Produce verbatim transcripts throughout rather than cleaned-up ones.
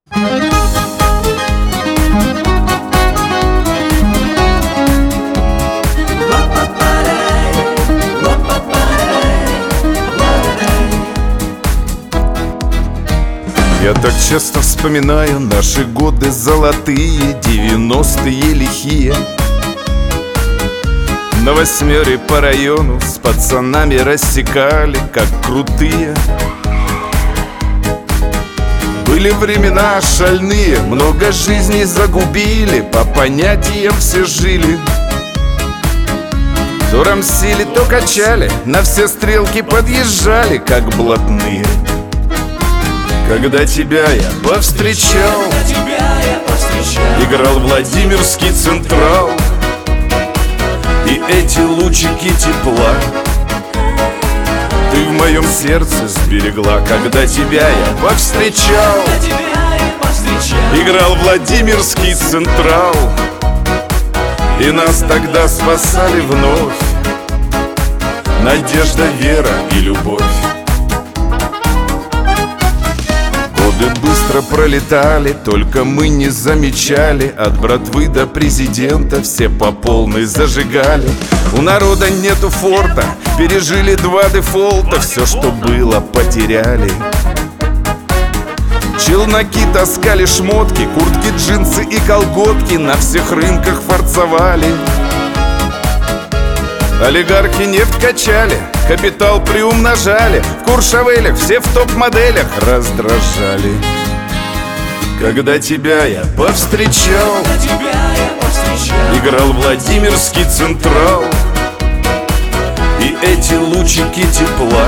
Я так часто вспоминаю наши годы золотые, девяностые лихие. На восьмере по району с пацанами рассекали, как крутые. Были времена шальные, много жизней загубили, по понятиям все жили. То рамсили, то качали, на все стрелки подъезжали, как блатные. Когда тебя я повстречал, Когда тебя я повстречал, играл Владимирский Централ, и эти лучики тепла ты в моем сердце сберегла. Когда тебя я повстречал, когда тебя я повстречал, играл Владимирский Централ, и нас тогда спасали вновь надежда, вера и любовь. Годы быстро пролетали, только мы не замечали. От братвы до президента все по полной зажигали. У народа нету форта, пережили два дефолта. Все, что было, потеряли. Челноки таскали шмотки, куртки, джинсы и колготки, на всех рынках форцовали. Олигархи нефть качали, капитал приумножали, в Куршавелях все в топ-моделях раздражали. Когда тебя я повстречал, когда тебя я повстречал, играл Владимирский Централ, и эти лучики тепла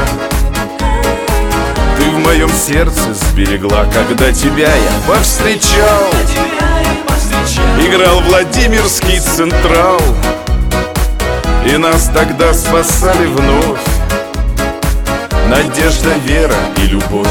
ты в моем сердце сберегла. Когда тебя я повстречал, когда тебя я повстречал, играл Владимирский Централ, и нас тогда спасали вновь надежда, вера и любовь.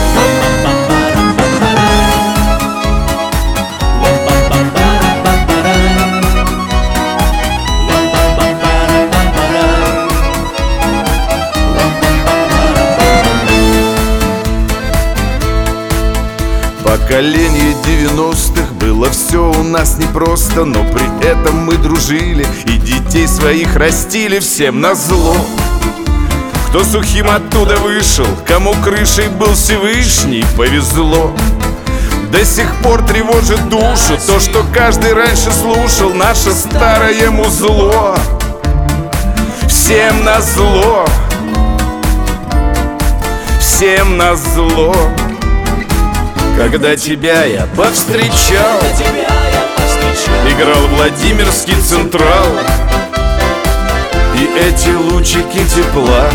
Поколение девяностых, было все у нас непросто, но при этом мы дружили и детей своих растили всем назло. Кто сухим оттуда вышел, кому крышей был Всевышний, повезло. До сих пор тревожит душу то, что каждый раньше слушал, наше старое музло. Всем назло, всем назло. Когда тебя я повстречал, когда тебя я повстречал, играл Владимирский Централ, и эти лучики тепла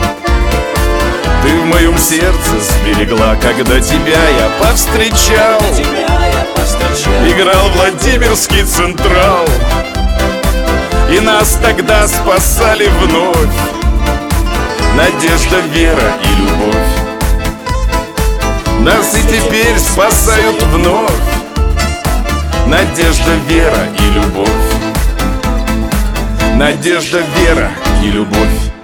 ты в моем сердце сберегла. Когда тебя я повстречал, когда тебя я повстречал, играл Владимирский Централ, и нас тогда спасали вновь надежда, вера и любовь. Нас и теперь спасают вновь надежда, вера и любовь. Надежда, вера и любовь.